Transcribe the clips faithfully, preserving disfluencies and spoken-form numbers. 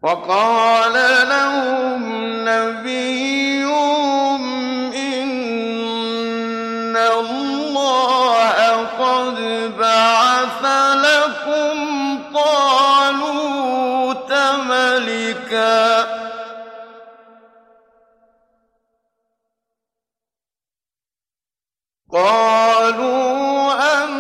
وقال لهم نبيهم إن الله قد بعث لكم طالوت ملكا قالوا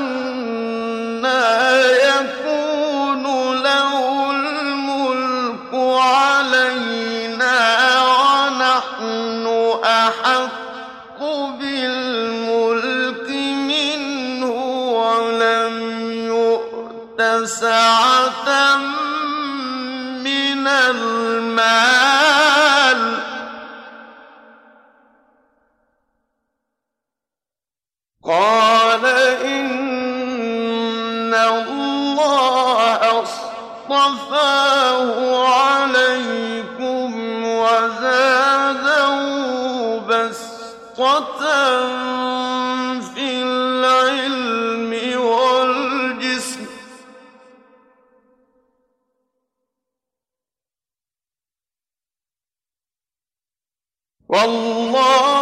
أنى يكون له الملك علينا ونحن أحق بالملك منه ولم يؤت سعة من المال قال إن الله اصطفاه عليكم وزاده بسطة في العلم والجسم والله